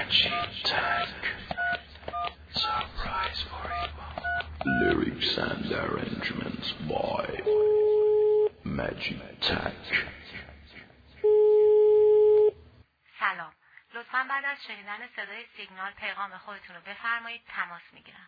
Magic Tank. Surprise for you. Lyrics and arrangements by Magic Tank. سلام. لطفاً بعد از شنیدن صدای سیگنال پیغام خودتون رو بفرمایید، تماس میگیرم.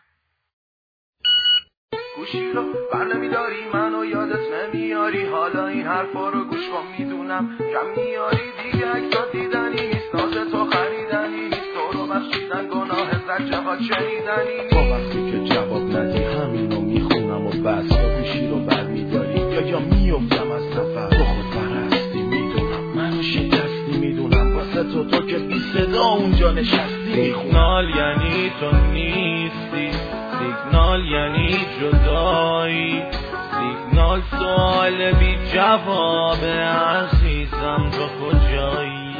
گوشی رو بر نمیداری، منو یادت نمیاری، حالا این حرفا رو گوش کن، میدونم کم میاری، دیگه عکسات دیدنی نیست، ناز تو خریدنی نیست، تو رو بخشیدن گناه زجقات شنیدنی نیست. با وقتی که جواب ندی همینو میخونم و بس، یا گوشی رو بر میداری یا میفتم از سفر، تو خود پرستی میدونم، منو شکستی میدونم، واسه تو که بی صدا اونجا نشستی میخونم. سیگنال یعنی تو نیستی، سیگنال یعنی جدایی، سیگنال سوال بی جواب عزیزم تو کجایی.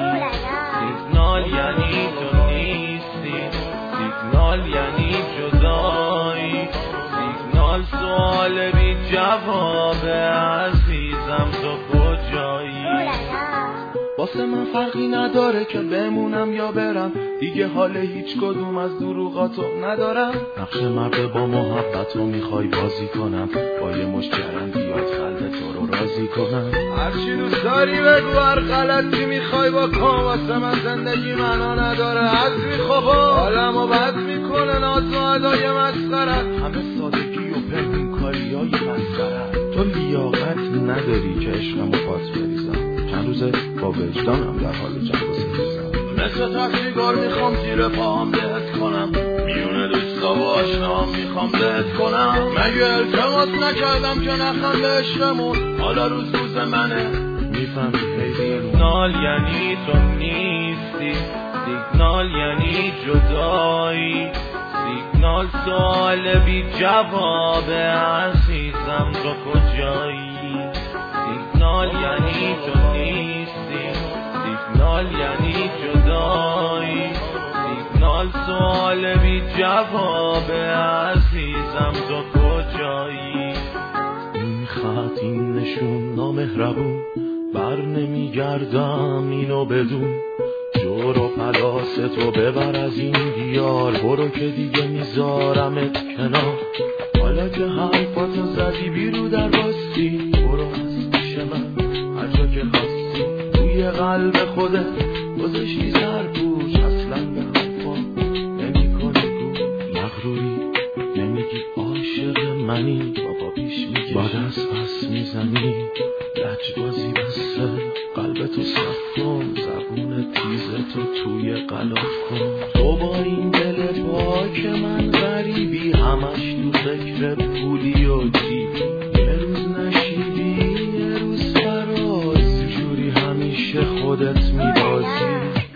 سیگنال یعنی تو نیستی، سیگنال یعنی جدایی، سیگنال سوال بی جواب عزیزم تو کجایی. واسه من فرقی نداره که بمونم یا برم، دیگه حال هیچ کدوم از دروغاتو ندارم. نقش مرد با محبت رو میخوای بازی کنم، با یه مش جرندیات قلب تو رو راضی کنم. هرچی دوست داری بگو، هر غلطی میخوای بکن، واسه من زندگی معنا نداره از میخوابا، حالمو بد میکنه ناز و ادای مسخره، همه سادگی و پنهون کاریای مسخره. تو لیاقت نداری که عشقمو پات بریزم، چند روزه با وجدانم در حال جنگ و ستیزم. مثل تاکسیگار میخوام زیر پاهم بهت کنم، میونه دوستا و آشنام میخوام بهت کنم. مگه التماس نکردم که نخم به عشقمون، حالا روز منه میفهمی خیلی. سیگنال یعنی تو نیستی، سیگنال یعنی جدایی، سیگنال سوال بی جواب عزیزم تو کجایی. سیگنال یعنی تو نیستی، سیگنال یعنی جدایی، سیگنال سوال بی جواب عزیزم تو کجایی. این خط این نشون نامهربون، بر نمیگردم اینو بدون، جور و پلاس تو ببر از این دیار، برو که دیگه میذارمت کنار. حالا که حرفاتو زدی بیرو در باستی، برو از پیش من هر جا که خواستی، توی قلب خودت گذاشتی سرپوش، اصلا به حرفا نمی کنی گوش، مغروری نمیگی عاشق منی، بابا پیش میگی با دست پس میزنی، لجبازی بسته قلبتو صف کن، زبون تیزتو توی غلاف کن. تو با این دل پاک من غریبی، همش تو فکر پولی و جیبی، یه روز نشیدی یه روز فراز، جوری همیشه خودت میبازی.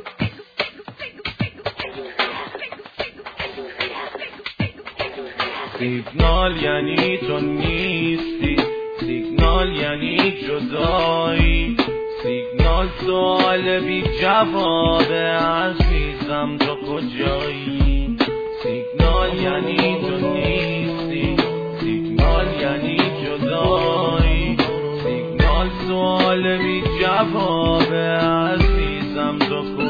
سیگنال یعنی تو نیستی، سیگنال یعنی جدایی، سیگنال سوال بی جواب عزیزم تو کجایی. سیگنال یعنی تو نیستی، سیگنال یعنی جدایی، سیگنال سوال بی جواب عزیزم تو کجایی.